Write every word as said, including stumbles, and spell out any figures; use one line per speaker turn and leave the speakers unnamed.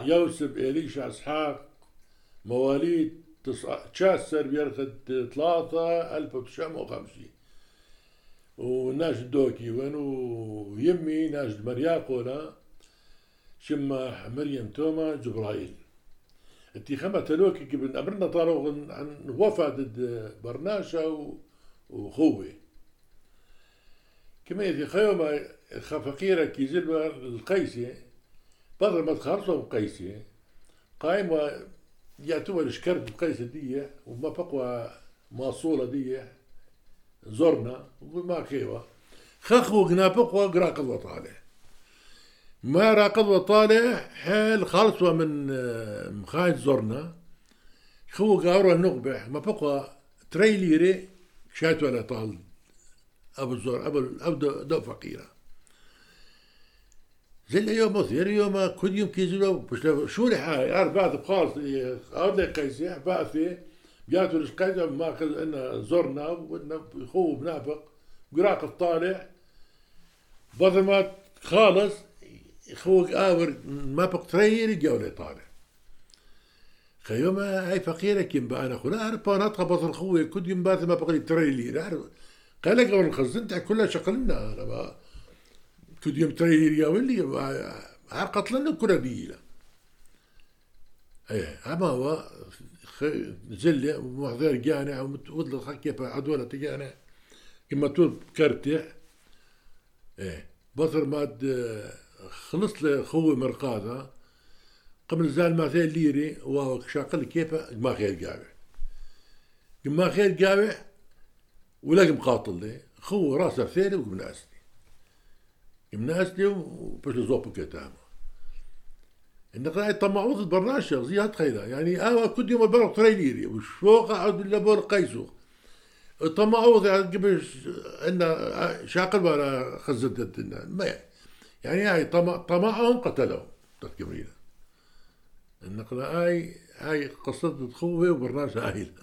يوسف إليشع إسحاق مواليد تشاسر بيرخد ثلاثة ألف وتسعمائة وخمسين، وناجد دوكي وينو يمي ناجد مرياقولا شما مريم توما جبرائيل. انتي خما تلوكي كبن أمرنا طارو عن وفاة برناشا وخوي كما يدي خيوما خفقيرة كي زلبا القيسي بدل ما تخلصوا القيسي قايم يعتبر الشكرت القيسي دي وما بقوى مواصولة دي زرنا وما كيوا خخو قنا بقوى قراقض وطالع ما راقض وطالع حال خلصوا من مخايد زرنا خو قاروا النقبح ما بقوى تريليري شات ولا طال أبو الزور أبو أبو دو فقيرة زي اليوم مثير يوم كل يوم كيزلوا بس شو لحاي أربعة بخاص أرد قيسي بعثي جاتوا القيسي ما أخذ إن زرنا وإن خو بنافق قراق الطالع بدل ما خالص خوك آور ما بقترير الجولة طالع خيوما هاي فقيرة كم بقى أنا خلا أربعة نطقة بطل خوي كل يوم باث ما بقي تريلي عارف قال لك أول خزنت كلها شقلنا أنا ما كل يوم تريلي يا ولي عرقت لنا كلها ديلا إيه أما هو زلة ومحضر جانع ومتود الخكية عدولة جانع كما تقول كرتة إيه بطل ما خلصت لخوي مرقاضة قبل زال ما خير ليري وشاقل كيف ما خير قابع ما خير قابع ولا مقاطل لي خو راسه ثاني وقمناسني قمناسني وبش لزوب كتامه إن قاعد طمعوه البرناشة زياد خيرا يعني أنا كل يوم البرق تري ليري وشفوق أعود لبور قيسو طمعوه قبل إن شاقل ولا خزنت ما يعني هاي طمع طمعهم قتلهم تذكرين النقلة هاي هاي قصة خوه وبرنامج هاي